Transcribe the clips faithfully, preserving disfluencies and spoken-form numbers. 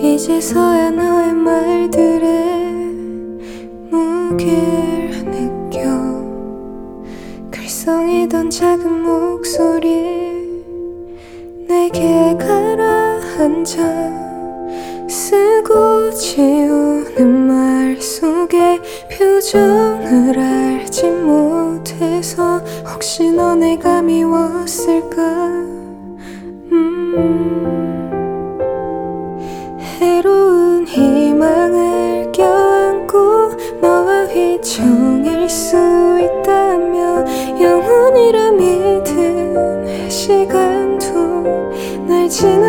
이제서야 너의 말들에 무게를 느껴. 글썽이던 작은 목소리 내게 가라앉아. 쓰고 지우는 말 속에 표정을 알지 못해서 혹시 너 내가 미웠을까. 음 해로운 희망을 껴안고 너와 휘청일 수 있다면 영원이라 믿은 시간도 날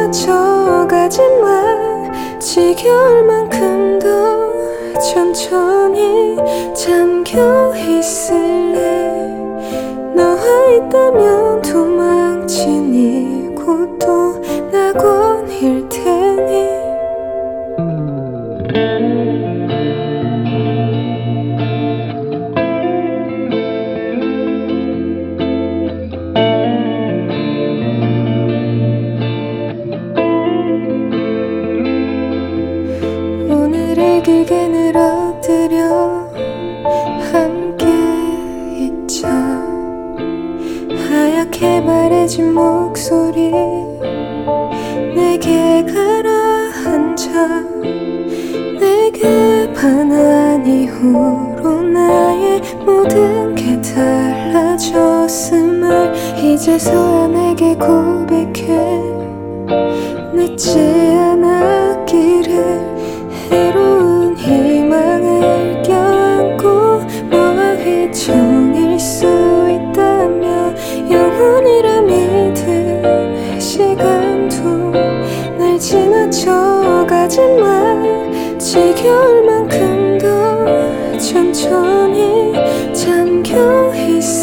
지나쳐가지만 지겨울 만큼 더 천천히 잠겨 있을래. 너와 있다면 도망친 이곳도 낙원일 테니. 오늘을 길게 늘어뜨려 함께 있자. 하얗게 바래진 목소리 내게 가라앉아. 내게 반한 이후로 나의 모든 게 달라졌음을 이제서야 내게 고백해. 늦지 않았기를. 해로운 희망을 껴안고 너와 휘청일 수 있다면 영원이라 믿은 시간도 날 지나쳐가지만 지겨울 만큼 더 천천히 잠겨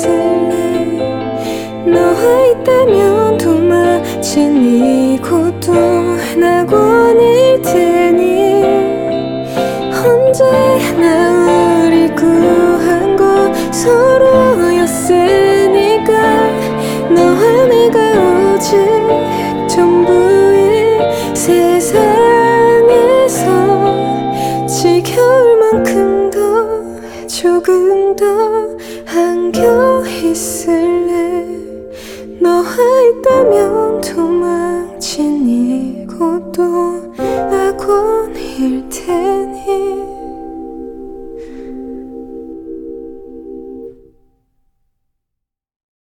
있을래. 너와 있다면 도망친 이곳도 낙원일 테니. 언제나 우리 구한 것 서로였으니까. 너와 내가 오직 전부인 세상에서 지겨울 만큼 더 조금 더 안겨 있을래. 너와 있다면 도망친 이곳도 낙원일 테니.